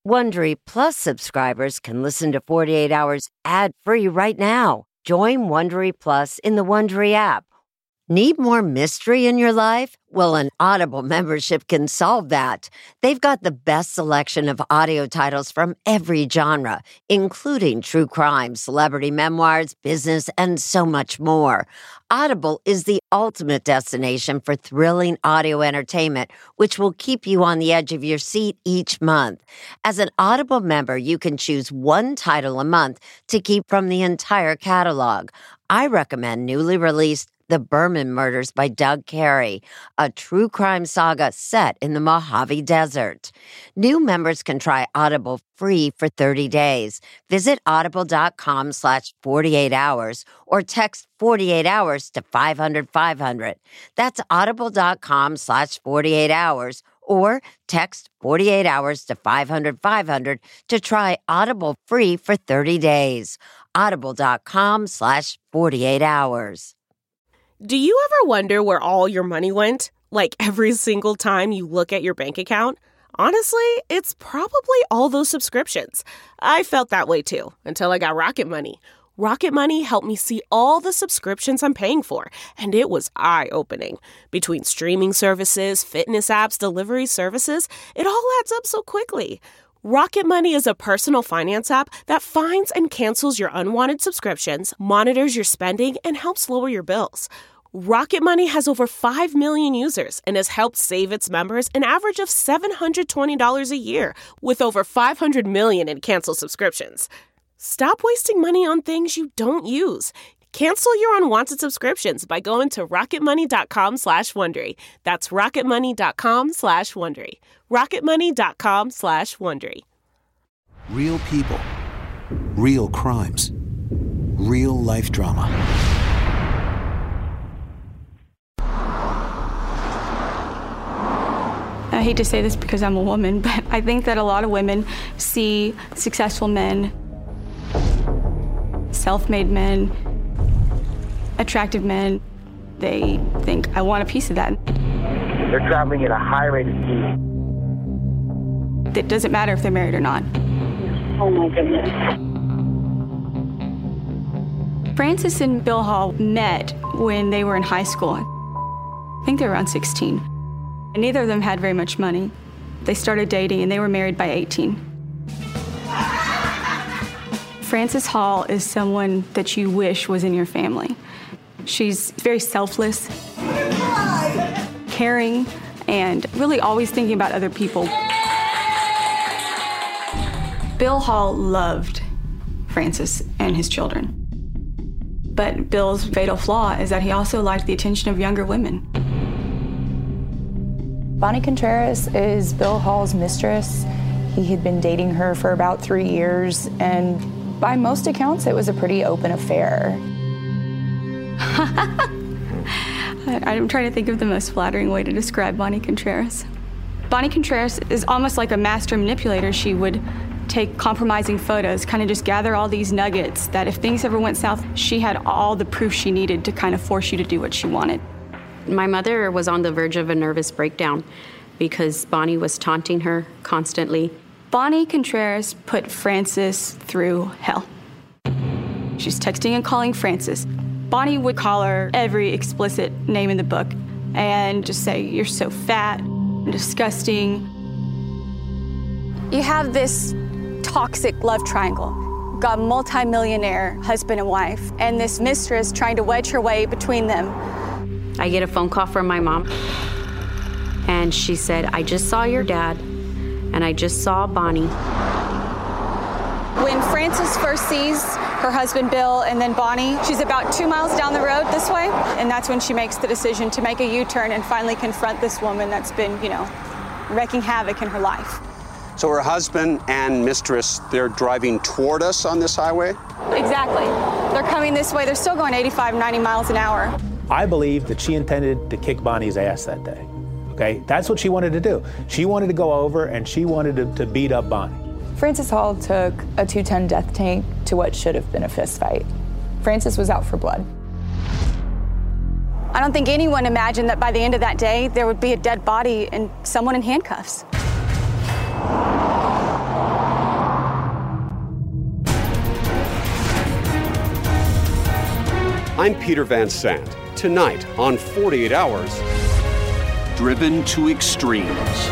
Wondery Plus subscribers can listen to 48 Hours ad-free right now. Join Wondery Plus in the Wondery app. Need more mystery in your life? Well, an Audible membership can solve that. They've got the best selection of audio titles from every genre, including true crime, celebrity memoirs, business, and so much more. Audible is the ultimate destination for thrilling audio entertainment, which will keep you on the edge of your seat each month. As an Audible member, you can choose one title a month to keep from the entire catalog. I recommend newly released The Berman Murders by Doug Carey, a true crime saga set in the Mojave Desert. New members can try Audible free for 30 days. Visit audible.com/48hours or text 48 hours to 500-500. That's audible.com/48hours or text 48 hours to 500-500 to try Audible free for 30 days. Audible.com/48hours. Do you ever wonder where all your money went? Like every single time you look at your bank account? Honestly, it's probably all those subscriptions. I felt that way too, until I got Rocket Money. Rocket Money helped me see all the subscriptions I'm paying for, and it was eye-opening. Between streaming services, fitness apps, delivery services, it all adds up so quickly. Rocket Money is a personal finance app that finds and cancels your unwanted subscriptions, monitors your spending, and helps lower your bills. Rocket Money has over 5 million users and has helped save its members an average of $720 a year, with over 500 million in canceled subscriptions. Stop wasting money on things you don't use. Cancel your unwanted subscriptions by going to rocketmoney.com/Wondery. That's rocketmoney.com/Wondery. rocketmoney.com/Wondery. Real people, real crimes, real life drama. I hate to say this because I'm a woman, but I think that a lot of women see successful men, self-made men, attractive men. They think, I want a piece of that. They're traveling at a high rate of speed. It doesn't matter if they're married or not. Oh my goodness. Frances and Bill Hall met when they were in high school. I think they were around 16. And neither of them had very much money. They started dating and they were married by 18. Frances Hall is someone that you wish was in your family. She's very selfless, caring, and really always thinking about other people. Bill Hall loved Frances and his children. But Bill's fatal flaw is that he also liked the attention of younger women. Bonnie Contreras is Bill Hall's mistress. He had been dating her for about 3 years, and by most accounts, it was a pretty open affair. I'm trying to think of the most flattering way to describe Bonnie Contreras. Bonnie Contreras is almost like a master manipulator. She would take compromising photos, kind of just gather all these nuggets that if things ever went south, she had all the proof she needed to kind of force you to do what she wanted. My mother was on the verge of a nervous breakdown because Bonnie was taunting her constantly. Bonnie Contreras put Frances through hell. She's texting and calling Frances. Bonnie would call her every explicit name in the book and just say, "You're so fat and disgusting." You have this toxic love triangle. Got a multi-millionaire husband and wife, and this mistress trying to wedge her way between them. I get a phone call from my mom, and she said, "I just saw your dad, and I just saw Bonnie." When Frances first sees her husband Bill and then Bonnie, she's about 2 miles down the road this way, and that's when she makes the decision to make a U-turn and finally confront this woman that's been, wreaking havoc in her life. So her husband and mistress, they're driving toward us on this highway? Exactly. They're coming this way. They're still going 85, 90 miles an hour. I believe that she intended to kick Bonnie's ass that day. Okay, that's what she wanted to do. She wanted to go over and she wanted to beat up Bonnie. Frances Hall took a 2-ton death tank to what should have been a fist fight. Frances was out for blood. I don't think anyone imagined that by the end of that day, there would be a dead body and someone in handcuffs. I'm Peter Van Sant. Tonight on 48 Hours, Driven to Extremes.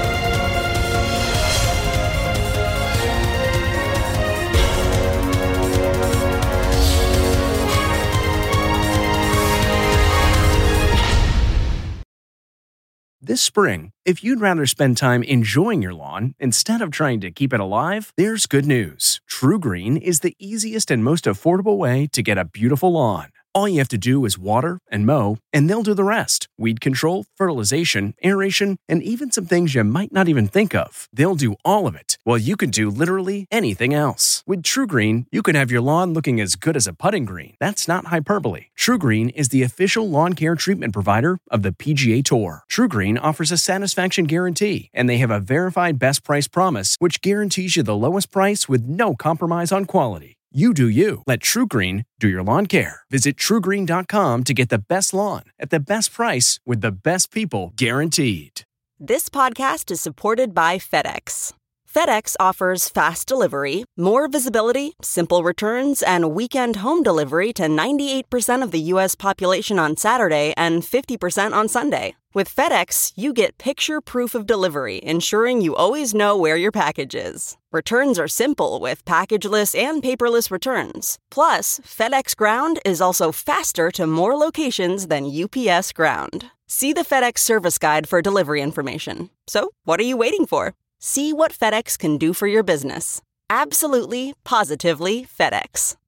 This spring, if you'd rather spend time enjoying your lawn instead of trying to keep it alive, there's good news. TruGreen is the easiest and most affordable way to get a beautiful lawn. All you have to do is water and mow, and they'll do the rest. Weed control, fertilization, aeration, and even some things you might not even think of. They'll do all of it, while you can do literally anything else. With TruGreen, you can have your lawn looking as good as a putting green. That's not hyperbole. TruGreen is the official lawn care treatment provider of the PGA Tour. TruGreen offers a satisfaction guarantee, and they have a verified best price promise, which guarantees you the lowest price with no compromise on quality. You do you. Let TruGreen do your lawn care. Visit TruGreen.com to get the best lawn at the best price with the best people guaranteed. This podcast is supported by FedEx. FedEx offers fast delivery, more visibility, simple returns, and weekend home delivery to 98% of the U.S. population on Saturday and 50% on Sunday. With FedEx, you get picture proof of delivery, ensuring you always know where your package is. Returns are simple with packageless and paperless returns. Plus, FedEx Ground is also faster to more locations than UPS Ground. See the FedEx service guide for delivery information. So, what are you waiting for? See what FedEx can do for your business. Absolutely, positively FedEx.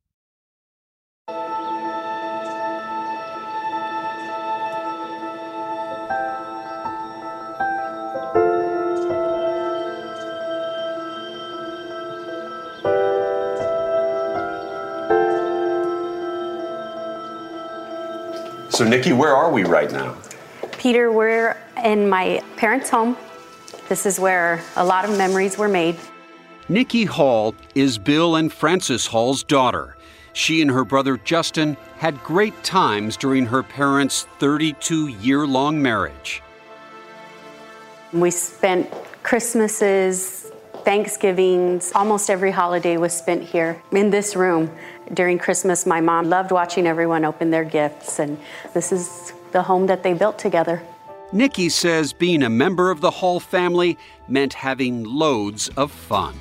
So, Nikki, where are we right now? Peter, we're in my parents' home. This is where a lot of memories were made. Nikki Hall is Bill and Frances Hall's daughter. She and her brother Justin had great times during her parents' 32-year-long marriage. We spent Christmases, Thanksgivings, almost every holiday was spent here in this room. During Christmas, my mom loved watching everyone open their gifts, and this is the home that they built together. Nikki says being a member of the Hall family meant having loads of fun.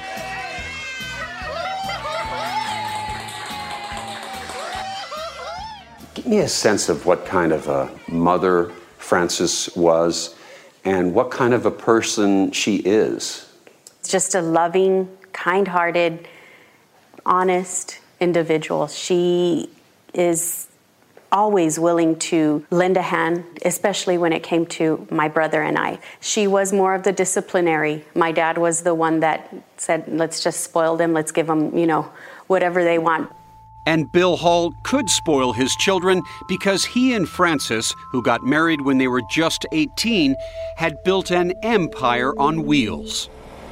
Give me a sense of what kind of a mother Frances was and what kind of a person she is. Just a loving, kind-hearted, honest individual. She is always willing to lend a hand, especially when it came to my brother and I. She was more of the disciplinary. My dad was the one that said, let's just spoil them, let's give them, whatever they want. And Bill Hall could spoil his children because he and Frances, who got married when they were just 18, had built an empire on wheels.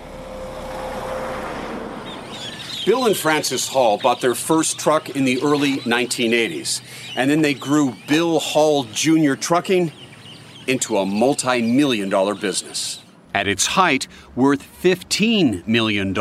Bill and Frances Hall bought their first truck in the early 1980s, and then they grew Bill Hall Jr. Trucking into a multi-million-dollar business. At its height, worth $15 million.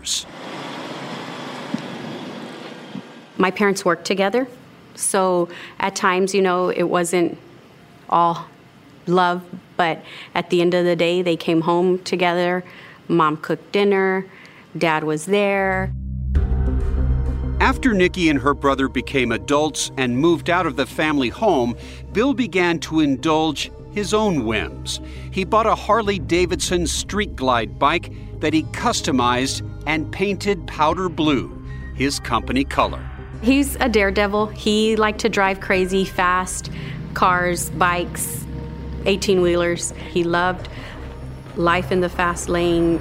My parents worked together, so at times, it wasn't all love, but at the end of the day, they came home together. Mom cooked dinner, Dad was there. After Nikki and her brother became adults and moved out of the family home, Bill began to indulge his own whims. He bought a Harley-Davidson Street Glide bike that he customized and painted powder blue, his company color. He's a daredevil. He liked to drive crazy, fast cars, bikes, 18-wheelers. He loved life in the fast lane.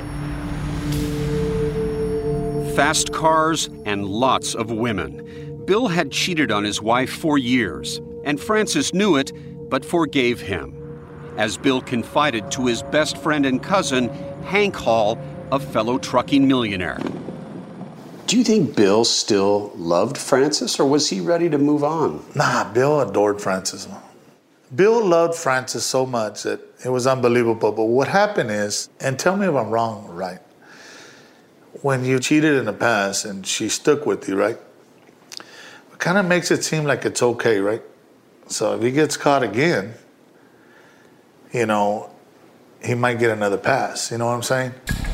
Fast cars and lots of women. Bill had cheated on his wife for years, and Frances knew it, but forgave him. As Bill confided to his best friend and cousin, Hank Hall, a fellow trucking millionaire. Do you think Bill still loved Frances, or was he ready to move on? Nah, Bill adored Frances. Bill loved Frances so much that it was unbelievable. But what happened is, and tell me if I'm wrong, right? When you cheated in the past and she stuck with you, right? kind of makes it seem like it's okay, right? So if he gets caught again, you know, he might get another pass. You know what I'm saying?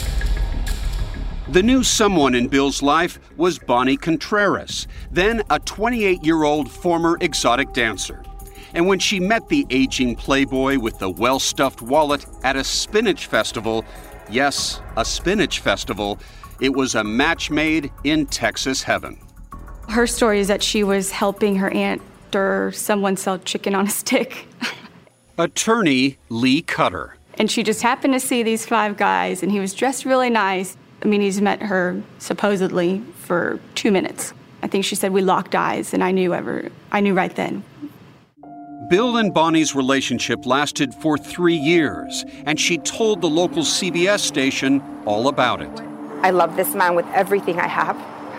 The new someone in Bill's life was Bonnie Contreras, then a 28-year-old former exotic dancer. And when she met the aging playboy with the well-stuffed wallet at a spinach festival, yes, a spinach festival, it was a match made in Texas heaven. Her story is that she was helping her aunt or someone sell chicken on a stick. Attorney Lee Cutter. And she just happened to see these 5 guys, and he was dressed really nice. I mean, he's met her supposedly for 2 minutes. I think she said we locked eyes, and I knew right then. Bill and Bonnie's relationship lasted for 3 years, and she told the local CBS station all about it. I love this man with everything I have.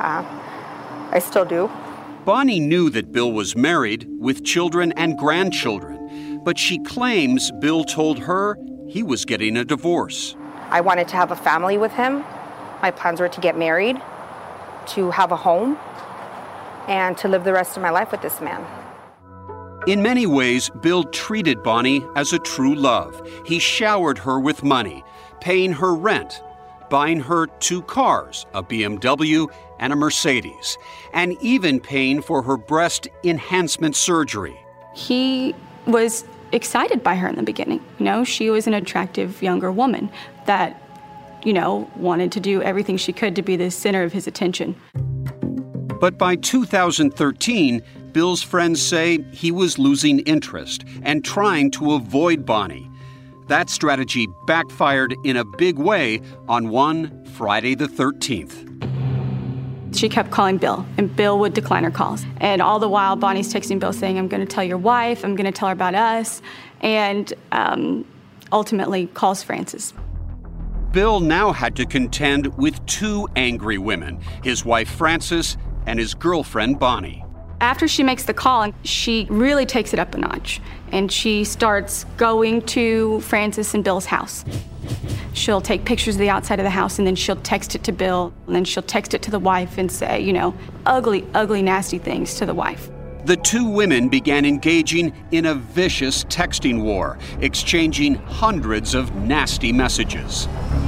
I still do. Bonnie knew that Bill was married with children and grandchildren, but she claims Bill told her he was getting a divorce. I wanted to have a family with him. My plans were to get married, to have a home, and to live the rest of my life with this man. In many ways, Bill treated Bonnie as a true love. He showered her with money, paying her rent, buying her 2 cars, a BMW and a Mercedes, and even paying for her breast enhancement surgery. He was excited by her in the beginning. You know, she was an attractive younger woman that, you know, wanted to do everything she could to be the center of his attention. But by 2013, Bill's friends say he was losing interest and trying to avoid Bonnie. That strategy backfired in a big way on one Friday the 13th. She kept calling Bill, and Bill would decline her calls. And all the while, Bonnie's texting Bill saying, I'm going to tell your wife, I'm going to tell her about us, and ultimately calls Frances. Bill now had to contend with 2 angry women, his wife Frances and his girlfriend Bonnie. After she makes the call, she really takes it up a notch, and she starts going to Frances and Bill's house. She'll take pictures of the outside of the house, and then she'll text it to Bill, and then she'll text it to the wife and say, you know, ugly, ugly, nasty things to the wife. The 2 women began engaging in a vicious texting war, exchanging hundreds of nasty messages.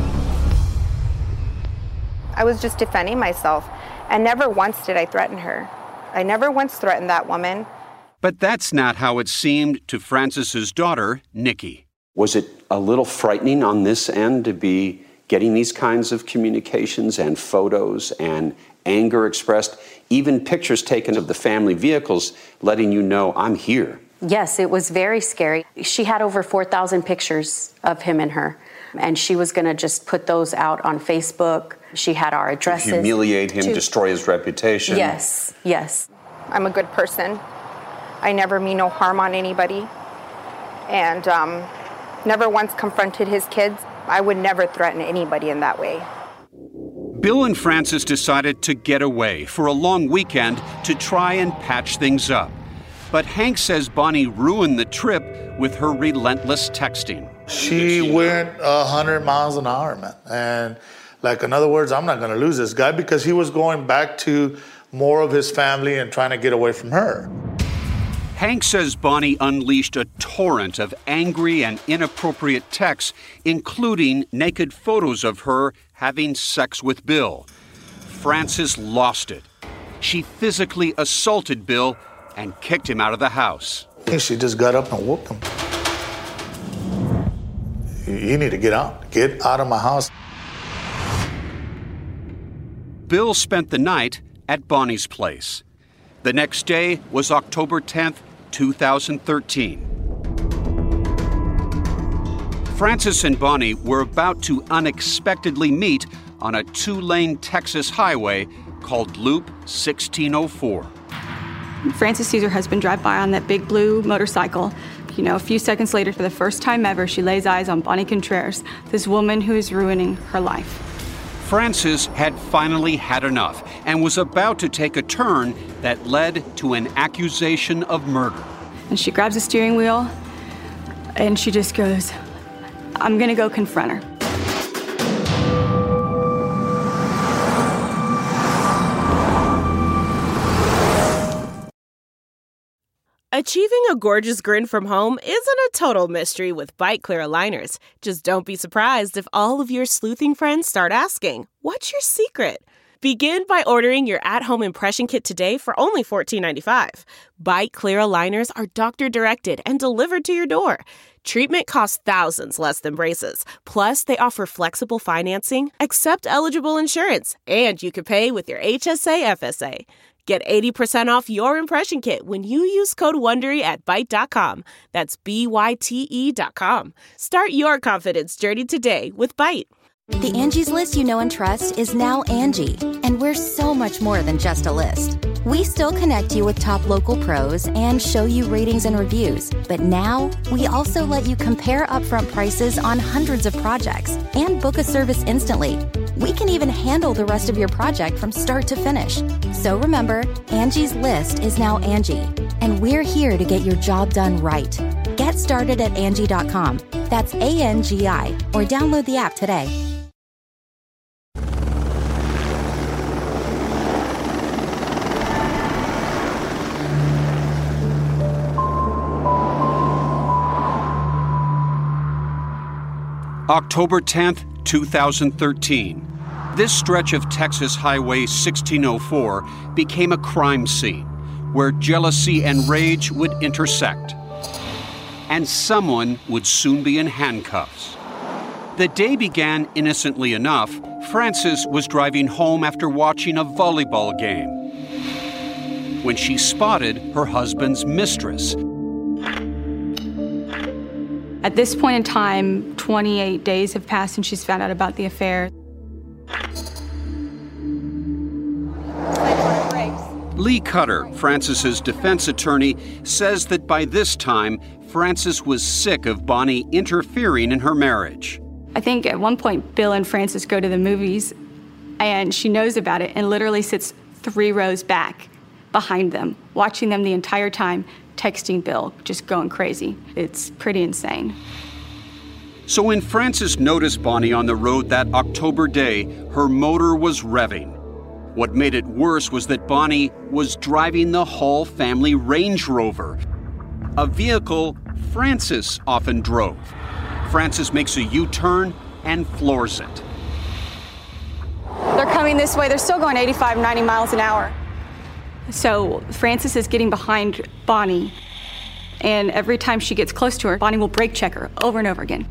I was just defending myself, and never once did I threaten her. I never once threatened that woman. But that's not how it seemed to Frances's daughter, Nikki. Was it a little frightening on this end to be getting these kinds of communications and photos and anger expressed, even pictures taken of the family vehicles letting you know, I'm here? Yes, it was very scary. She had over 4,000 pictures of him and her, and she was going to just put those out on Facebook. She had our addresses. To humiliate him, destroy his reputation. Yes, yes. I'm a good person. I never mean no harm on anybody, and never once confronted his kids. I would never threaten anybody in that way. Bill and Frances decided to get away for a long weekend to try and patch things up. But Hank says Bonnie ruined the trip with her relentless texting. She went 100 miles an hour, man. And like, in other words, I'm not going to lose this guy, because he was going back to more of his family and trying to get away from her. Hank says Bonnie unleashed a torrent of angry and inappropriate texts, including naked photos of her having sex with Bill. Frances lost it. She physically assaulted Bill and kicked him out of the house. She just got up and whooped him. You need to get out. Get out of my house. Bill spent the night at Bonnie's place. The next day was October 10th, 2013. Frances and Bonnie were about to unexpectedly meet on a 2-lane Texas highway called Loop 1604. Frances sees her husband drive by on that big blue motorcycle. You know, a few seconds later, for the first time ever, she lays eyes on Bonnie Contreras, this woman who is ruining her life. Frances had finally had enough and was about to take a turn that led to an accusation of murder. And she grabs the steering wheel, and she just goes, I'm gonna go confront her. Achieving a gorgeous grin from home isn't a total mystery with Byte clear aligners. Just don't be surprised if all of your sleuthing friends start asking, what's your secret? Begin by ordering your at-home impression kit today for only $14.95. Byte clear aligners are doctor-directed and delivered to your door. Treatment costs thousands less than braces. Plus, they offer flexible financing, accept eligible insurance, and you can pay with your HSA FSA. Get 80% off your impression kit when you use code WONDERY at Byte.com. That's BYTE.com. Start your confidence journey today with Byte. The Angie's List you know and trust is now Angie, and we're so much more than just a list. We still connect you with top local pros and show you ratings and reviews, but now we also let you compare upfront prices on hundreds of projects and book a service instantly. We can even handle the rest of your project from start to finish. So remember, Angie's List is now Angie, and we're here to get your job done right. Get started at Angie.com. That's ANGI, or download the app today. October 10th, 2013. This stretch of Texas Highway 1604 became a crime scene where jealousy and rage would intersect. And someone would soon be in handcuffs. The day began innocently enough. Frances was driving home after watching a volleyball game when she spotted her husband's mistress. At this point in time, 28 days have passed and she's found out about the affair. Lee Cutter, Frances's defense attorney, says that by this time, Frances was sick of Bonnie interfering in her marriage. I think at one point, Bill and Frances go to the movies, and she knows about it and literally sits 3 rows back behind them, watching them the entire time, texting Bill, just going crazy. It's pretty insane. So when Frances noticed Bonnie on the road that October day, her motor was revving. What made it worse was that Bonnie was driving the Hall family Range Rover, a vehicle Frances often drove. Frances makes a U-turn and floors it. They're coming this way. They're still going 85, 90 miles an hour. So Frances is getting behind Bonnie, and every time she gets close to her, Bonnie will brake check her over and over again.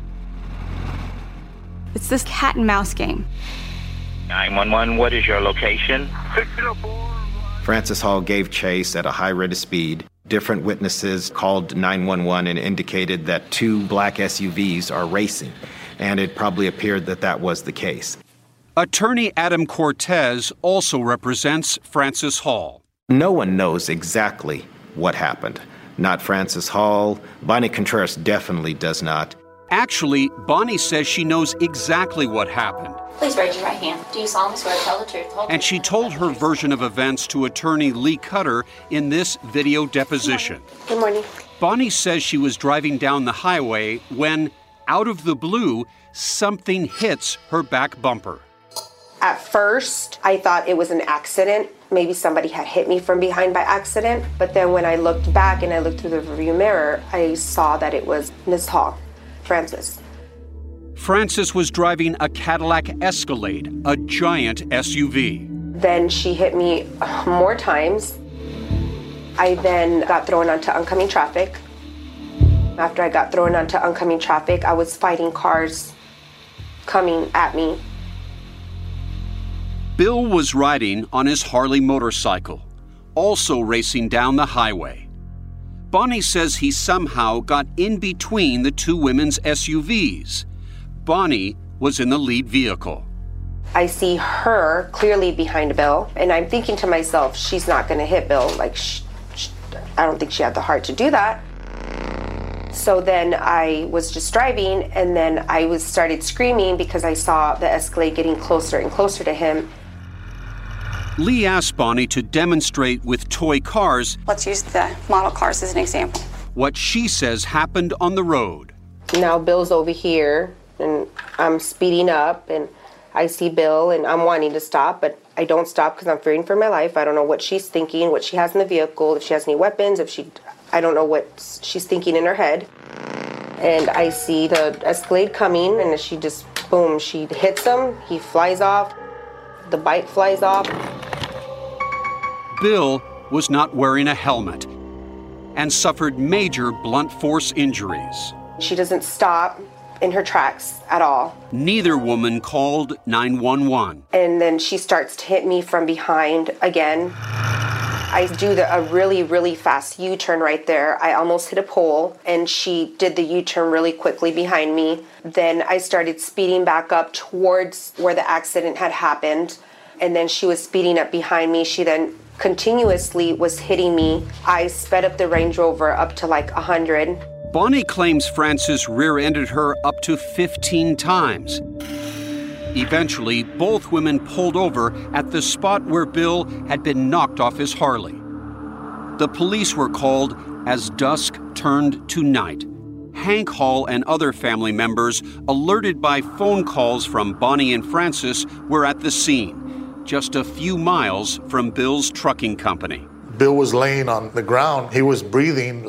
It's this cat and mouse game. 911, what is your location? Frances Hall gave chase at a high rate of speed. Different witnesses called 911 and indicated that 2 black SUVs are racing, and it probably appeared that that was the case. Attorney Adam Cortez also represents Frances Hall. No one knows exactly what happened. Not Frances Hall. Bonnie Contreras definitely does not. Actually, Bonnie says she knows exactly what happened. Please raise your right hand. Do you solemnly swear to tell the truth? And she told her version of events to attorney Lee Cutter in this video deposition. Good morning. Bonnie says she was driving down the highway when, out of the blue, something hits her back bumper. At first, I thought it was an accident. Maybe somebody had hit me from behind by accident. But then when I looked back and I looked through the rearview mirror, I saw that it was Ms. Hall, Frances. Frances was driving a Cadillac Escalade, a giant SUV. Then she hit me more times. I then got thrown onto oncoming traffic. After I got thrown onto oncoming traffic, I was fighting cars coming at me. Bill was riding on his Harley motorcycle, also racing down the highway. Bonnie says he somehow got in between the 2 women's SUVs. Bonnie was in the lead vehicle. I see her clearly behind Bill, and I'm thinking to myself, she's not going to hit Bill. Like, I don't think she had the heart to do that. So then I was just driving, and then I started screaming because I saw the Escalade getting closer and closer to him. Lee asked Bonnie to demonstrate with toy cars. Let's use the model cars as an example. What she says happened on the road. Now Bill's over here, and I'm speeding up, and I see Bill, and I'm wanting to stop, but I don't stop because I'm fearing for my life. I don't know what she's thinking, what she has in the vehicle, if she has any weapons, I don't know what she's thinking in her head. And I see the Escalade coming, and she just, boom, she hits him. He flies off. The bike flies off. Bill was not wearing a helmet and suffered major blunt force injuries. She doesn't stop in her tracks at all. Neither woman called 911. And then she starts to hit me from behind again. I do a really, really fast U-turn right there. I almost hit a pole, and she did the U-turn really quickly behind me. Then I started speeding back up towards where the accident had happened, and then she was speeding up behind me. She then continuously was hitting me. I sped up the Range Rover up to like 100. Bonnie claims Frances rear-ended her up to 15 times. Eventually, both women pulled over at the spot where Bill had been knocked off his Harley. The police were called as dusk turned to night. Hank Hall and other family members, alerted by phone calls from Bonnie and Frances, were at the scene, just a few miles from Bill's trucking company. Bill was laying on the ground. He was breathing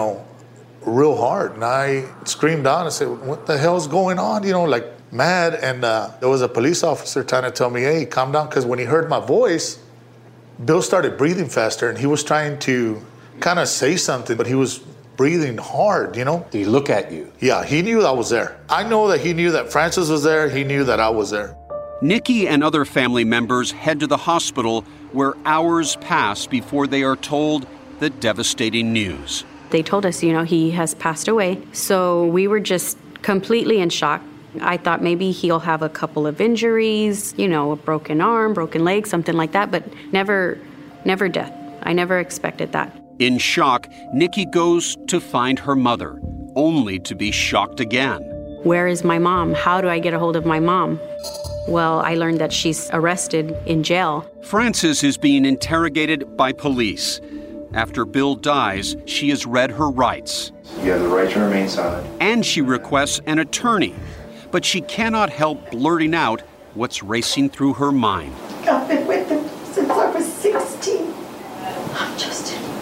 real hard. And I screamed out and said, what the hell's going on? Mad. And there was a police officer trying to tell me, hey, calm down. Because when he heard my voice, Bill started breathing faster, and he was trying to kind of say something, but he was breathing hard, Did he look at you? Yeah, he knew I was there. I know that he knew that Frances was there. He knew that I was there. Nikki and other family members head to the hospital, where hours pass before they are told the devastating news. They told us, he has passed away. So we were just completely in shock. I thought maybe he'll have a couple of injuries, a broken arm, broken leg, something like that, but never death. I never expected that. In shock, Nikki goes to find her mother, only to be shocked again. Where is my mom? How do I get a hold of my mom? Well, I learned that she's arrested in jail. Frances is being interrogated by police. After Bill dies, she is read her rights. You have the right to remain silent. And she requests an attorney. But she cannot help blurting out what's racing through her mind. I've been with him since I was 16. I'm just in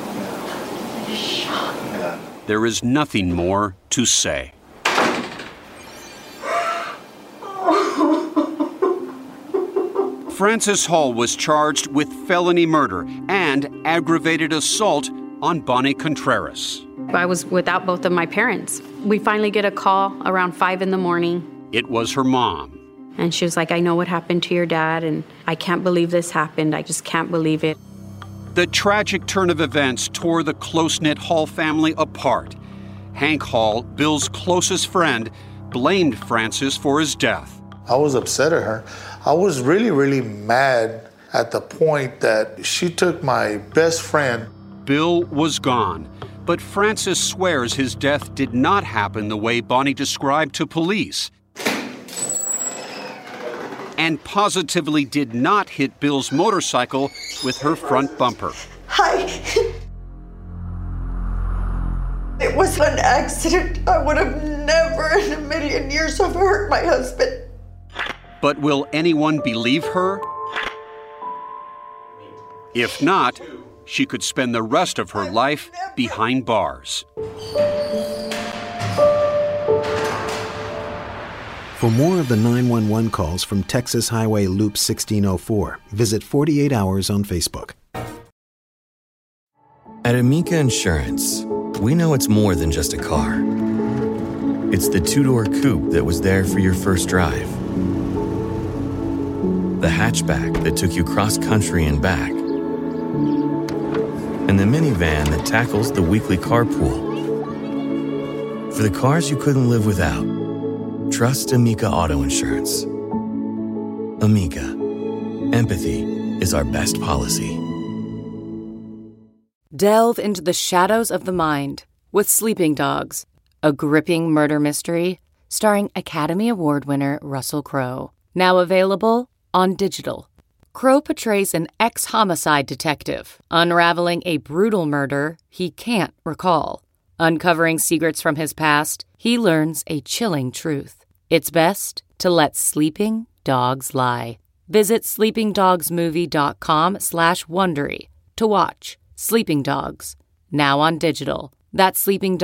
shock. There is nothing more to say. Frances Hall was charged with felony murder and aggravated assault on Bonnie Contreras. I was without both of my parents. We finally get a call around 5 a.m. It was her mom. And she was like, I know what happened to your dad, and I can't believe this happened. I just can't believe it. The tragic turn of events tore the close-knit Hall family apart. Hank Hall, Bill's closest friend, blamed Frances for his death. I was upset at her. I was really, really mad at the point that she took my best friend. Bill was gone, but Frances swears his death did not happen the way Bonnie described to police, and positively did not hit Bill's motorcycle with her front bumper. Hi. It was an accident. I would have never in a million years have hurt my husband. But will anyone believe her? If not, she could spend the rest of her life behind bars. For more of the 911 calls from Texas Highway Loop 1604, visit 48 Hours on Facebook. At Amica Insurance, we know it's more than just a car. It's the two-door coupe that was there for your first drive, the hatchback that took you cross-country and back, and the minivan that tackles the weekly carpool. For the cars you couldn't live without, trust Amica Auto Insurance. Amica. Empathy is our best policy. Delve into the shadows of the mind with Sleeping Dogs, a gripping murder mystery starring Academy Award winner Russell Crowe. Now available on digital. Crowe portrays an ex-homicide detective unraveling a brutal murder he can't recall. Uncovering secrets from his past, he learns a chilling truth. It's best to let sleeping dogs lie. Visit sleepingdogsmovie.com/Wondery to watch Sleeping Dogs, now on digital. That's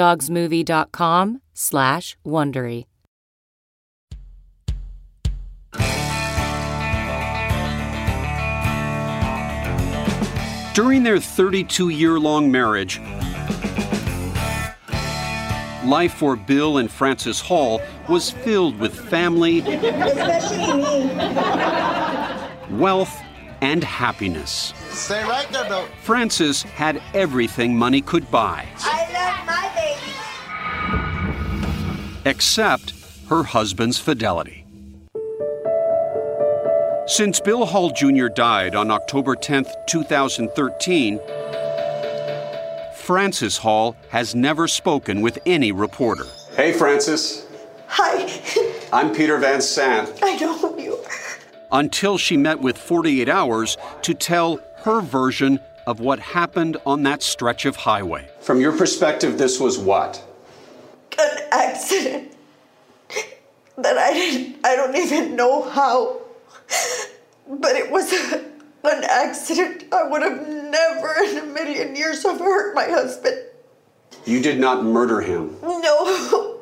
sleepingdogsmovie.com/Wondery. During their 32-year-long marriage, life for Bill and Frances Hall was filled with family, Especially me. wealth, and happiness. Stay right there, Bill. Frances had everything money could buy, I love my baby. except her husband's fidelity. Since Bill Hall Jr. died on October 10, 2013, Frances Hall has never spoken with any reporter. Hey, Frances. Hi. I'm Peter Van Sant. I know who you are. Until she met with 48 Hours to tell her version of what happened on that stretch of highway. From your perspective, this was what? An accident that I don't even know how, but it was an accident. I would have never in a million years have hurt my husband. You did not murder him. No,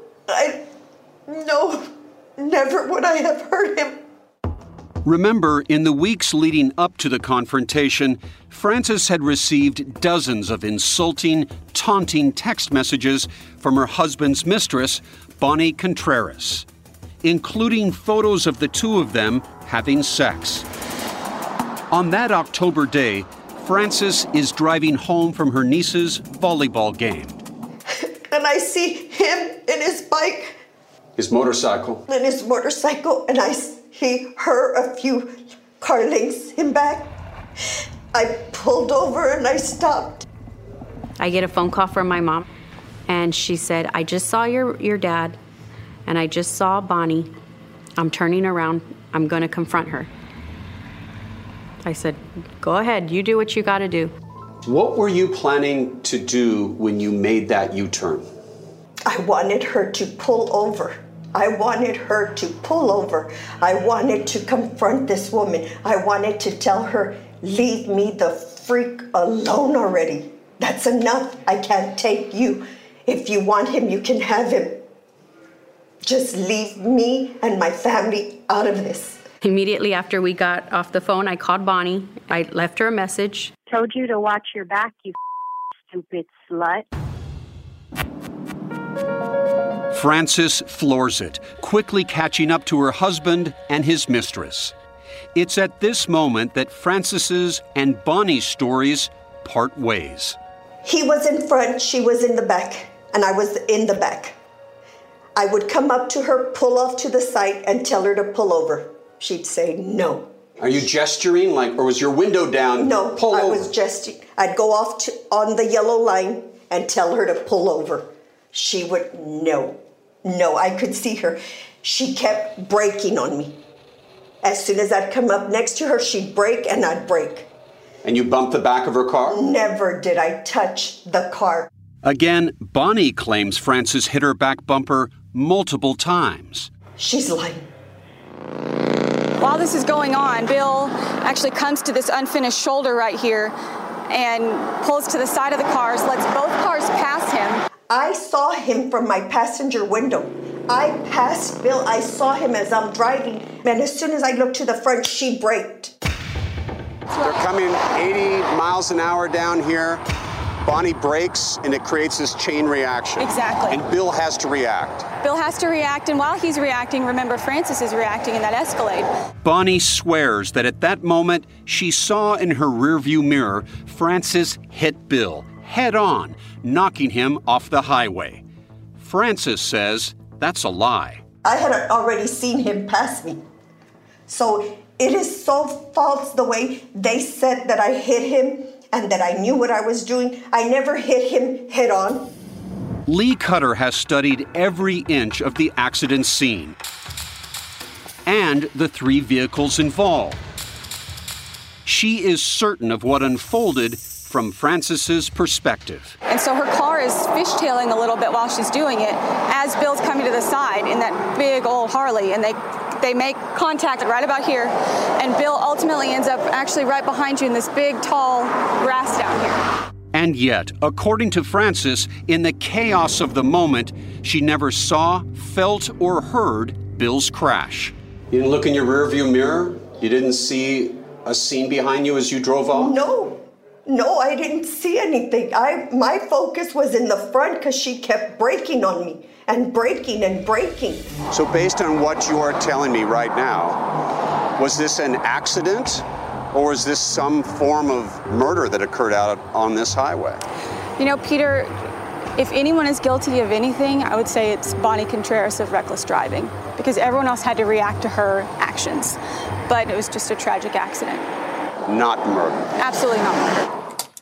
never would I have hurt him. Remember, in the weeks leading up to the confrontation, Frances had received dozens of insulting, taunting text messages from her husband's mistress, Bonnie Contreras, including photos of the two of them having sex. On that October day, Frances is driving home from her niece's volleyball game. And I see him in his bike. His motorcycle. In his motorcycle, and I see her a few car lengths him back. I pulled over and I stopped. I get a phone call from my mom, and she said, I just saw your dad, and I just saw Bonnie. I'm turning around. I'm going to confront her. I said, go ahead. You do what you got to do. What were you planning to do when you made that U-turn? I wanted her to pull over. I wanted her to pull over. I wanted to confront this woman. I wanted to tell her, leave me the freak alone already. That's enough. I can't take you. If you want him, you can have him. Just leave me and my family out of this. Immediately after we got off the phone, I called Bonnie. I left her a message. Told you to watch your back, you stupid slut. Frances floors it, quickly catching up to her husband and his mistress. It's at this moment that Frances's and Bonnie's stories part ways. He was in front, she was in the back, and I was in the back. I would come up to her, pull off to the side, and tell her to pull over. She'd say no. Are you gesturing, or was your window down? No, pull over. I was gesturing. I'd go off on the yellow line and tell her to pull over. She would, no, I could see her. She kept braking on me. As soon as I'd come up next to her, she'd brake and I'd brake. And you bumped the back of her car? Never did I touch the car. Again, Bonnie claims Frances hit her back bumper multiple times. She's lying. While this is going on, Bill actually comes to this unfinished shoulder right here and pulls to the side of the cars, lets both cars pass him. I saw him from my passenger window. I passed Bill. I saw him as I'm driving. And as soon as I looked to the front, she braked. They're coming 80 miles an hour down here. Bonnie brakes, and it creates this chain reaction. Exactly. And Bill has to react. Bill has to react, and while he's reacting, remember, Frances is reacting in that Escalade. Bonnie swears that at that moment, she saw in her rearview mirror Frances hit Bill head on, knocking him off the highway. Frances says that's a lie. I had already seen him pass me. So it is so false the way they said that I hit him and that I knew what I was doing. I never hit him head on. Lee Cutter has studied every inch of the accident scene and the three vehicles involved. She is certain of what unfolded from Frances's perspective. And so her car is fishtailing a little bit while she's doing it as Bill's coming to the side in that big old Harley, and they make contact right about here, and Bill ultimately ends up actually right behind you in this big, tall grass down here. And yet, according to Frances, in the chaos of the moment, she never saw, felt, or heard Bill's crash. You didn't look in your rearview mirror? You didn't see a scene behind you as you drove off? No, I didn't see anything. My focus was in the front because she kept braking on me and braking and braking. So based on what you are telling me right now, was this an accident or was this some form of murder that occurred out on this highway? You know, Peter, if anyone is guilty of anything, I would say it's Bonnie Contreras of reckless driving, because everyone else had to react to her actions. But it was just a tragic accident. Not murder. Absolutely not murder.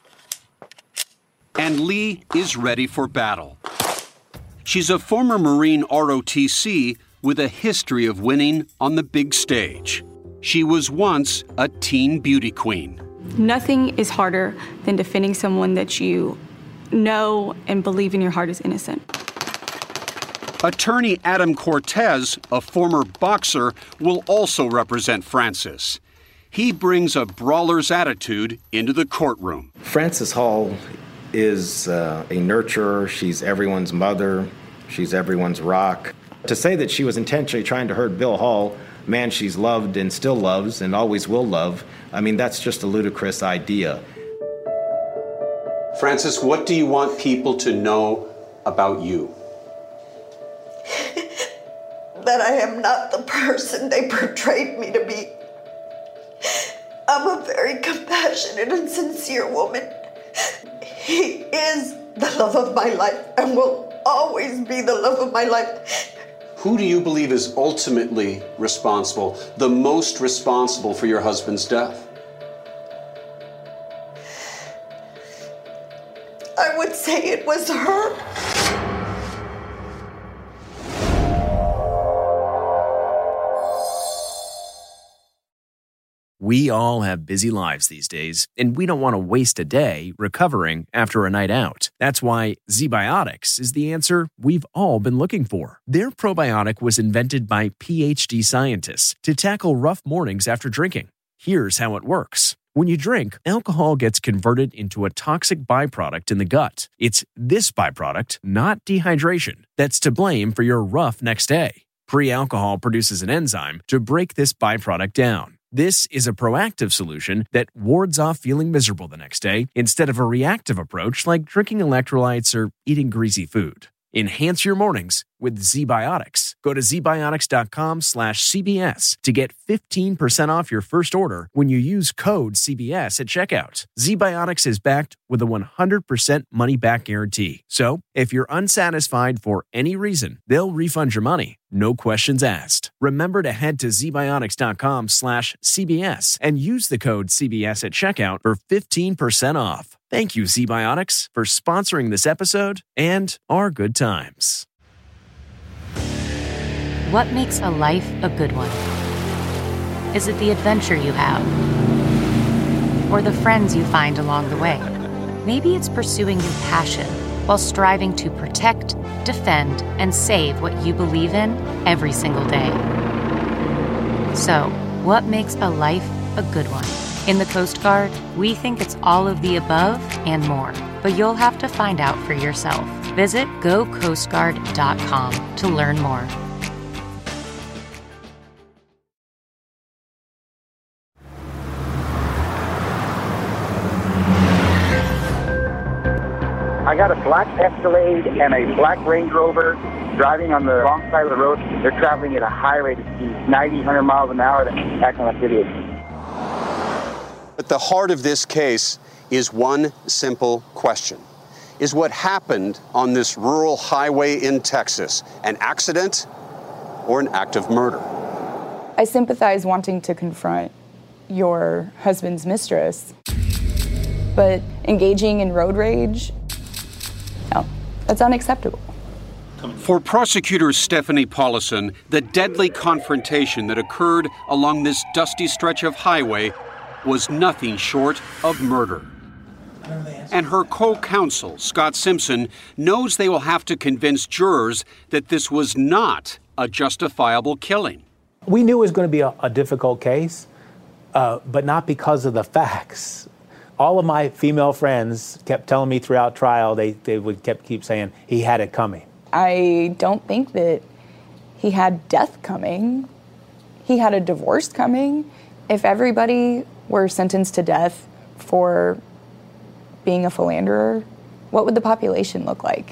And Lee is ready for battle. She's a former Marine ROTC with a history of winning on the big stage. She was once a teen beauty queen. Nothing is harder than defending someone that you know and believe in your heart is innocent. Attorney Adam Cortez, a former boxer, will also represent Frances. He brings a brawler's attitude into the courtroom. Frances Hall is a nurturer. She's everyone's mother. She's everyone's rock. To say that she was intentionally trying to hurt Bill Hall, man she's loved and still loves and always will love, I mean, that's just a ludicrous idea. Frances, what do you want people to know about you? That I am not the person they portrayed me to be. I'm a very compassionate and sincere woman. He is the love of my life and will always be the love of my life. Who do you believe is ultimately responsible, the most responsible for your husband's death? I would say it was her. We all have busy lives these days, and we don't want to waste a day recovering after a night out. That's why ZBiotics is the answer we've all been looking for. Their probiotic was invented by PhD scientists to tackle rough mornings after drinking. Here's how it works. When you drink, alcohol gets converted into a toxic byproduct in the gut. It's this byproduct, not dehydration, that's to blame for your rough next day. Pre-alcohol produces an enzyme to break this byproduct down. This is a proactive solution that wards off feeling miserable the next day instead of a reactive approach like drinking electrolytes or eating greasy food. Enhance your mornings with ZBiotics. Go to zbiotics.com/CBS to get 15% off your first order when you use code CBS at checkout. ZBiotics is backed with a 100% money-back guarantee. So, if you're unsatisfied for any reason, they'll refund your money. No questions asked. Remember to head to zbiotics.com/CBS and use the code CBS at checkout for 15% off. Thank you, ZBiotics, for sponsoring this episode and our good times. What makes a life a good one? Is it the adventure you have? Or the friends you find along the way? Maybe it's pursuing your passion while striving to protect, defend, and save what you believe in every single day. So, what makes a life a good one? In the Coast Guard, we think it's all of the above and more, but you'll have to find out for yourself. Visit GoCoastGuard.com to learn more. I got a black Escalade and a black Range Rover driving on the wrong side of the road. They're traveling at a high rate of speed, 90, 100 miles an hour, and acting like idiots. At the heart of this case is one simple question. Is what happened on this rural highway in Texas an accident or an act of murder? I sympathize wanting to confront your husband's mistress, but engaging in road rage, no, that's unacceptable. For prosecutor Stephanie Paulison, the deadly confrontation that occurred along this dusty stretch of highway was nothing short of murder. And her co-counsel, Scott Simpson, knows they will have to convince jurors that this was not a justifiable killing. We knew it was going to be a difficult case, but not because of the facts. All of my female friends kept telling me throughout trial, they would keep saying he had it coming. I don't think that he had death coming. He had a divorce coming. If everybody were sentenced to death for being a philanderer, what would the population look like?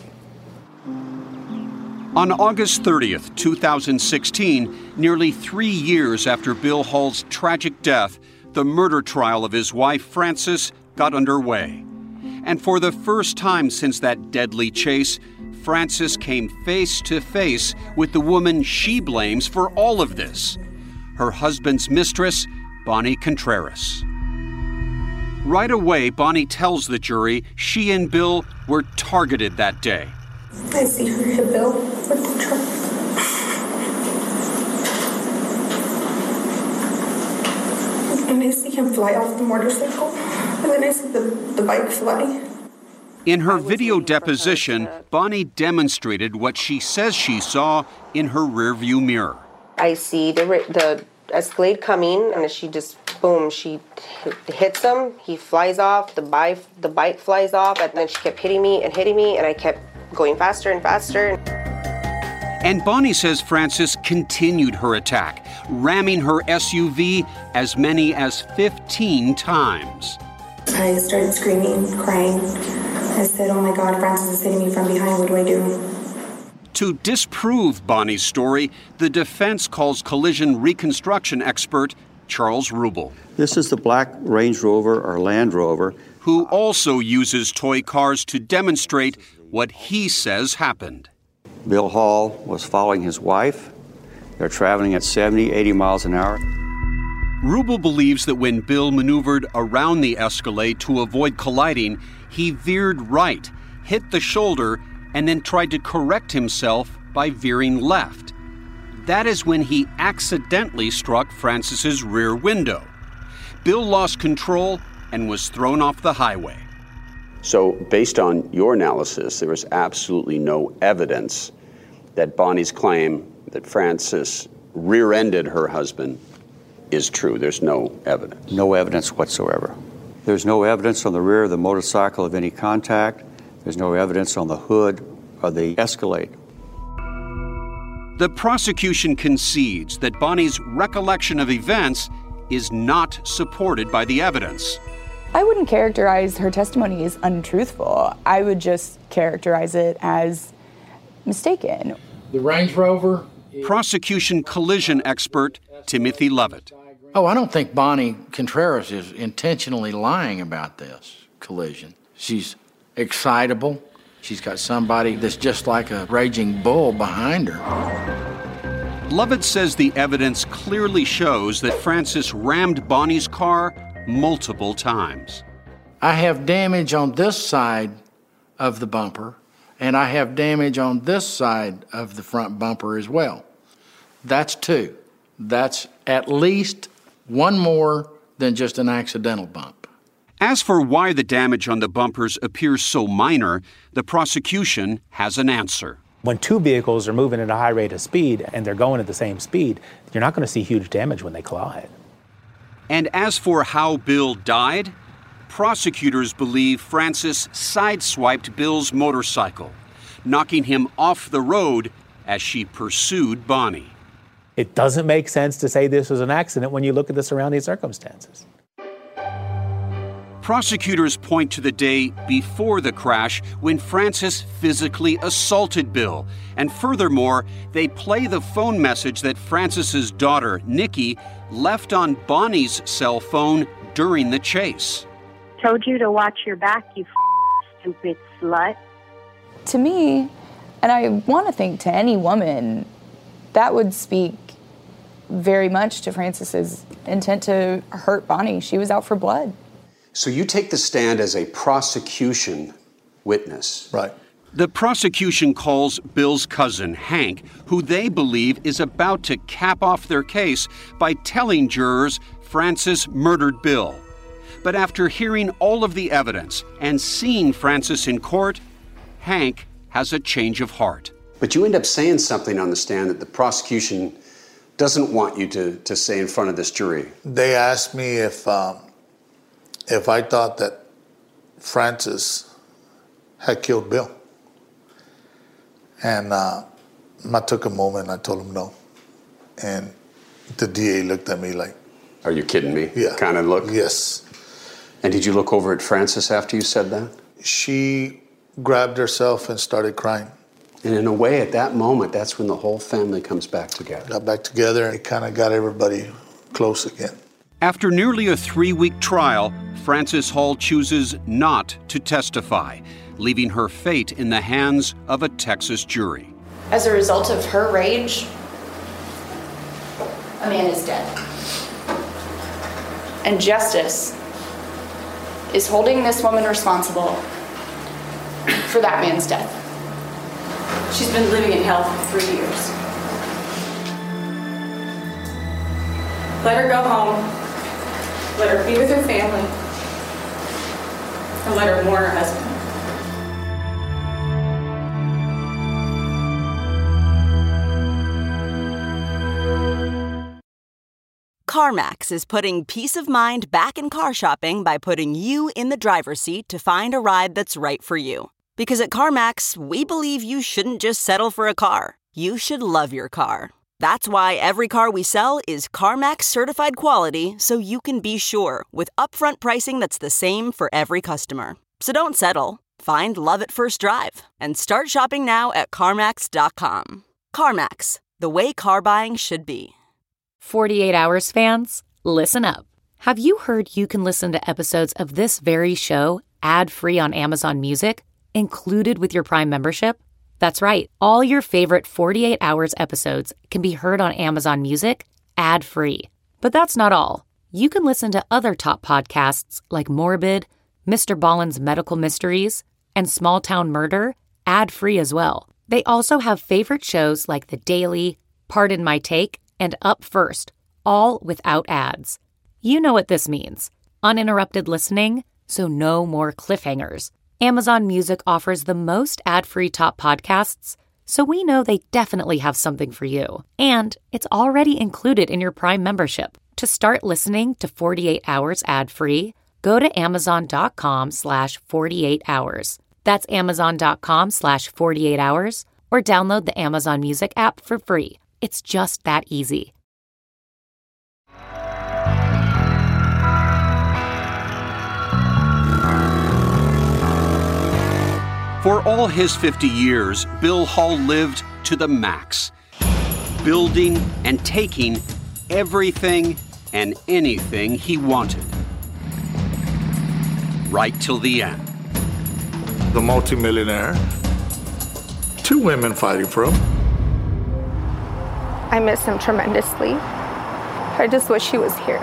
On August 30th, 2016, nearly 3 years after Bill Hall's tragic death, the murder trial of his wife, Frances, got underway. And for the first time since that deadly chase, Frances came face to face with the woman she blames for all of this, her husband's mistress, Bonnie Contreras. Right away, Bonnie tells the jury she and Bill were targeted that day. I see her hit Bill with the truck. And I see him fly off the motorcycle, and then I see the bike fly. In her video deposition, Bonnie demonstrated what she says she saw in her rearview mirror. I see the Escalade coming, and she just, boom, she hits him. He flies off, the bike flies off, and then she kept hitting me, and I kept going faster and faster. And Bonnie says Frances continued her attack, ramming her SUV as many as 15 times. I started screaming, crying. I said, "Oh my God, Frances is hitting me from behind. What do I do?" To disprove Bonnie's story, the defense calls collision reconstruction expert Charles Rubel. This is the black Range Rover or Land Rover, who also uses toy cars to demonstrate what he says happened. Bill Hall was following his wife. They're traveling at 70, 80 miles an hour. Rubel believes that when Bill maneuvered around the Escalade to avoid colliding, he veered right, hit the shoulder, and then tried to correct himself by veering left. That is when he accidentally struck Frances's rear window. Bill lost control and was thrown off the highway. So based on your analysis, there was absolutely no evidence that Bonnie's claim that Frances rear-ended her husband is true. There's no evidence. No evidence whatsoever. There's no evidence on the rear of the motorcycle of any contact. There's no evidence on the hood of the Escalade. The prosecution concedes that Bonnie's recollection of events is not supported by the evidence. I wouldn't characterize her testimony as untruthful. I would just characterize it as mistaken. The Range Rover? Prosecution collision expert Timothy Levitt. Oh, I don't think Bonnie Contreras is intentionally lying about this collision. She's excitable. She's got somebody that's just like a raging bull behind her. Levitt says the evidence clearly shows that Frances rammed Bonnie's car multiple times. I have damage on this side of the bumper, and I have damage on this side of the front bumper as well. That's two. That's at least one more than just an accidental bump. As for why the damage on the bumpers appears so minor, the prosecution has an answer. When two vehicles are moving at a high rate of speed and they're going at the same speed, you're not going to see huge damage when they collide. And as for how Bill died, prosecutors believe Frances sideswiped Bill's motorcycle, knocking him off the road as she pursued Bonnie. It doesn't make sense to say this was an accident when you look at the surrounding circumstances. Prosecutors point to the day before the crash when Frances physically assaulted Bill. And furthermore, they play the phone message that Frances's daughter, Nikki, left on Bonnie's cell phone during the chase. Told you to watch your back, you stupid slut. To me, and I want to think to any woman, that would speak very much to Frances's intent to hurt Bonnie. She was out for blood. So you take the stand as a prosecution witness. Right. The prosecution calls Bill's cousin, Hank, who they believe is about to cap off their case by telling jurors Frances murdered Bill. But after hearing all of the evidence and seeing Frances in court, Hank has a change of heart. But you end up saying something on the stand that the prosecution doesn't want you to say in front of this jury. They asked me if if I thought that Frances had killed Bill. And I took a moment and I told him no. And the DA looked at me like, "Are you kidding me?" Yeah. Kind of look? Yes. And did you look over at Frances after you said that? She grabbed herself and started crying. And in a way, at that moment, that's when the whole family comes back together. Got back together and it kind of got everybody close again. After nearly a 3-week trial, Frances Hall chooses not to testify, leaving her fate in the hands of a Texas jury. As a result of her rage, a man is dead. And justice is holding this woman responsible for that man's death. She's been living in hell for 3 years. Let her go home. Let her be with her family. And let her mourn her husband. CarMax is putting peace of mind back in car shopping by putting you in the driver's seat to find a ride that's right for you. Because at CarMax, we believe you shouldn't just settle for a car. You should love your car. That's why every car we sell is CarMax certified quality, so you can be sure with upfront pricing that's the same for every customer. So don't settle. Find love at first drive and start shopping now at CarMax.com. CarMax, the way car buying should be. 48 Hours fans, listen up. Have you heard you can listen to episodes of this very show ad-free on Amazon Music, included with your Prime membership? That's right. All your favorite 48 Hours episodes can be heard on Amazon Music ad-free. But that's not all. You can listen to other top podcasts like Morbid, Mr. Ballen's Medical Mysteries, and Small Town Murder ad-free as well. They also have favorite shows like The Daily, Pardon My Take, and Up First, all without ads. You know what this means. Uninterrupted listening, so no more cliffhangers. Amazon Music offers the most ad-free top podcasts, so we know they definitely have something for you. And it's already included in your Prime membership. To start listening to 48 Hours ad-free, go to amazon.com/48 hours. That's amazon.com/48 hours, or download the Amazon Music app for free. It's just that easy. For all his 50 years, Bill Hall lived to the max, building and taking everything and anything he wanted. Right till the end. The multimillionaire, 2 women fighting for him. I miss him tremendously. I just wish he was here.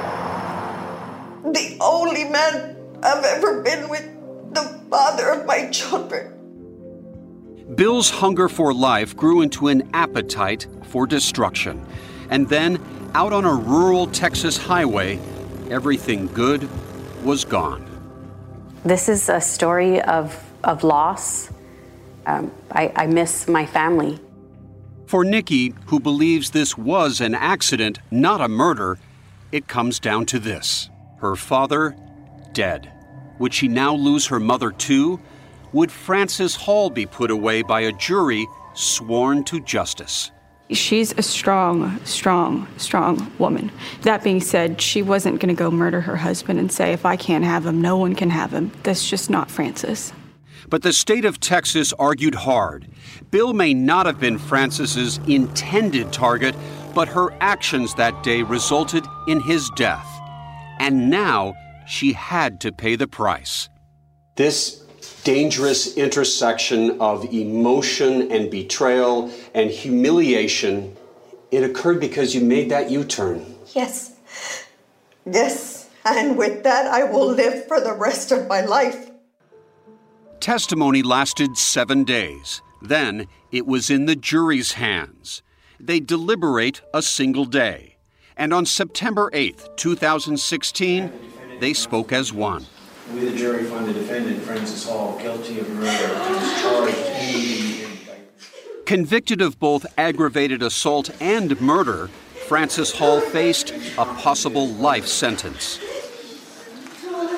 The only man I've ever been with, the father of my children. Bill's hunger for life grew into an appetite for destruction. And then, out on a rural Texas highway, everything good was gone. This is a story of loss. I miss my family. For Nikki, who believes this was an accident, not a murder, it comes down to this. Her father, dead. Would she now lose her mother too? Would Frances Hall be put away by a jury sworn to justice? She's a strong, strong, strong woman. That being said, she wasn't going to go murder her husband and say, if I can't have him, no one can have him. That's just not Frances. But the state of Texas argued hard. Bill may not have been Frances's intended target, but her actions that day resulted in his death. And now she had to pay the price. This dangerous intersection of emotion and betrayal and humiliation, it occurred because you made that U-turn. Yes. Yes. And with that, I will live for the rest of my life. Testimony lasted 7 days. Then it was in the jury's hands. They deliberate a single day. And on September 8th, 2016, they spoke as one. We, the jury, find the defendant, Frances Hall, guilty of murder and is charged in the indictment. Convicted of both aggravated assault and murder, Frances Hall faced a possible life sentence.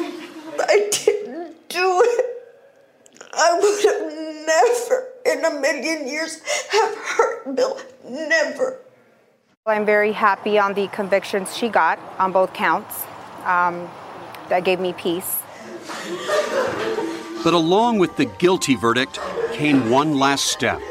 a million years have hurt Bill. Never. I'm very happy on the convictions she got on both counts. That gave me peace. But along with the guilty verdict came one last step.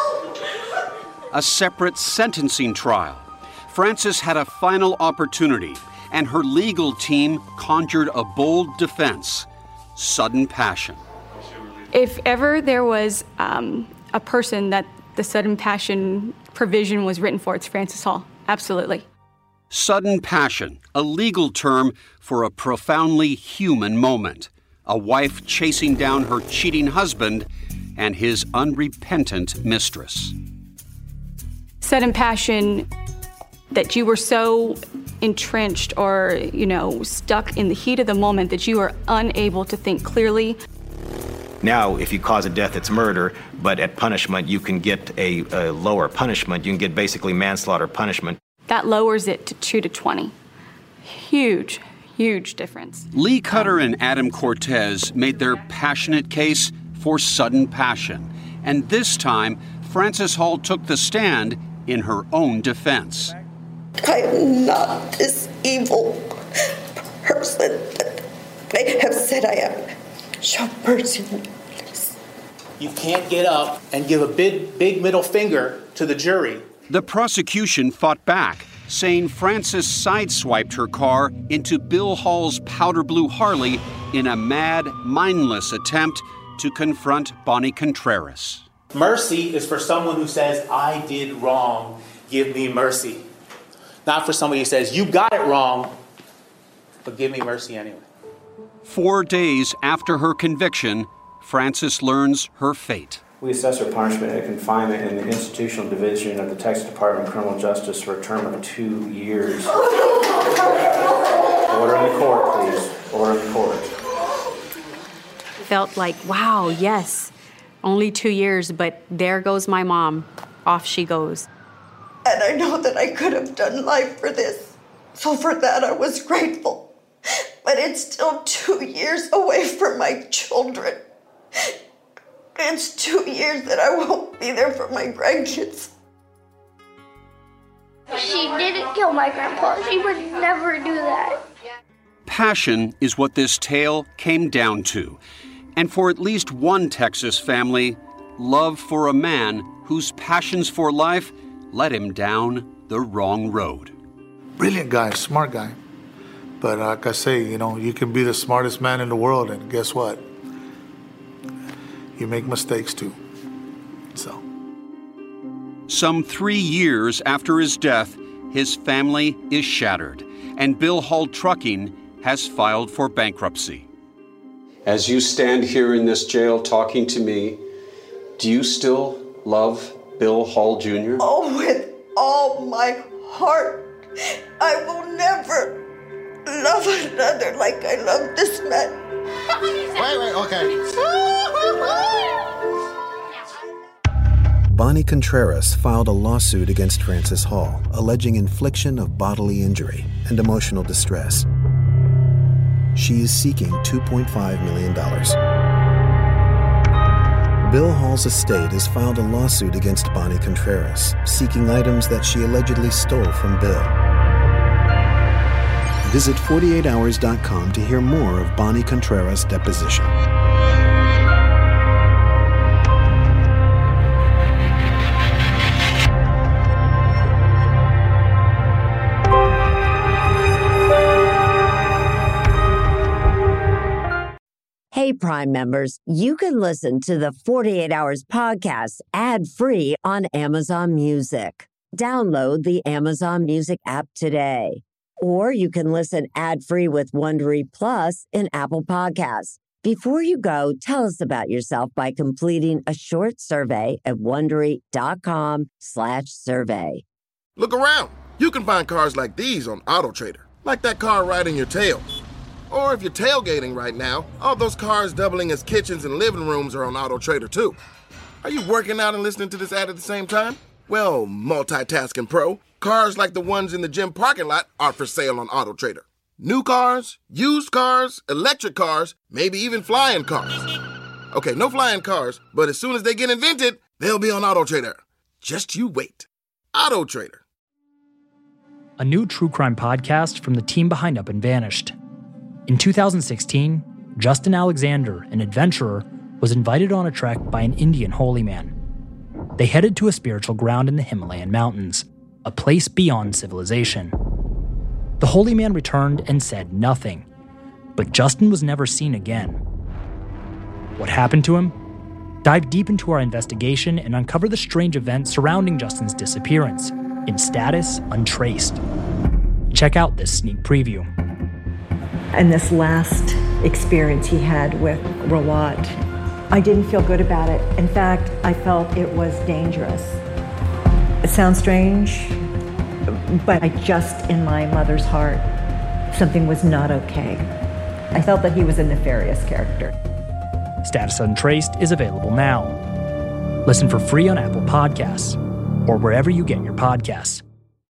A separate sentencing trial. Frances had a final opportunity, and her legal team conjured a bold defense: sudden passion. If ever there was a person that the sudden passion provision was written for, it's Frances Hall. Absolutely. Sudden passion, a legal term for a profoundly human moment. A wife chasing down her cheating husband and his unrepentant mistress. Sudden passion that you were so entrenched or, stuck in the heat of the moment that you were unable to think clearly. Now, if you cause a death, it's murder, but at punishment, you can get a lower punishment. You can get basically manslaughter punishment. That lowers it to 2 to 20. Huge, huge difference. Lee Cutter and Adam Cortez made their passionate case for sudden passion. And this time, Frances Hall took the stand in her own defense. I am not this evil person that they have said I am. Show mercy, please. You can't get up and give a big middle finger to the jury. The prosecution fought back, saying Frances sideswiped her car into Bill Hall's powder blue Harley in a mad, mindless attempt to confront Bonnie Contreras. Mercy is for someone who says, I did wrong, give me mercy. Not for somebody who says, you got it wrong, but give me mercy anyway. 4 days after her conviction, Frances learns her fate. We assess her punishment and confinement in the institutional division of the Texas Department of Criminal Justice for a term of 2 years. Order in the court, please. Order in the court. Felt like, wow, yes, only 2 years, but there goes my mom. Off she goes. And I know that I could have done life for this. So for that, I was grateful. But it's still 2 years away from my children. It's 2 years that I won't be there for my grandkids. She didn't kill my grandpa. She would never do that. Passion is what this tale came down to. And for at least one Texas family, love for a man whose passions for life led him down the wrong road. Brilliant guy, smart guy. But like I say, you can be the smartest man in the world, and guess what? You make mistakes too. So. Some 3 years after his death, his family is shattered, and Bill Hall Trucking has filed for bankruptcy. As you stand here in this jail talking to me, do you still love Bill Hall Jr.? Oh, with all my heart. I will never love another like I love this man. Wait, okay. Bonnie Contreras filed a lawsuit against Frances Hall, alleging infliction of bodily injury and emotional distress. She is seeking $2.5 million. Bill Hall's estate has filed a lawsuit against Bonnie Contreras, seeking items that she allegedly stole from Bill. Visit 48hours.com to hear more of Bonnie Contreras' deposition. Hey, Prime members, you can listen to the 48 Hours podcast ad-free on Amazon Music. Download the Amazon Music app today. Or you can listen ad-free with Wondery Plus in Apple Podcasts. Before you go, tell us about yourself by completing a short survey at Wondery.com/survey. Look around. You can find cars like these on AutoTrader, like that car riding your tail. Or if you're tailgating right now, all those cars doubling as kitchens and living rooms are on AutoTrader too. Are you working out and listening to this ad at the same time? Well, multitasking pro, cars like the ones in the gym parking lot are for sale on AutoTrader. New cars, used cars, electric cars, maybe even flying cars. Okay, no flying cars, but as soon as they get invented, They'll be on AutoTrader. Just you wait. AutoTrader. A new true crime podcast from the team behind Up and Vanished. In 2016, Justin Alexander, an adventurer, was invited on a trek by an Indian holy man. They headed to a spiritual ground in the Himalayan mountains, a place beyond civilization. The holy man returned and said nothing, but Justin was never seen again. What happened to him? Dive deep into our investigation and uncover the strange events surrounding Justin's disappearance in Status Untraced. Check out this sneak preview. And this last experience he had with Rawat, I didn't feel good about it. In fact, I felt it was dangerous. It sounds strange, but I just, in my mother's heart, something was not okay. I felt that he was a nefarious character. Status Untraced is available now. Listen for free on Apple Podcasts or wherever you get your podcasts.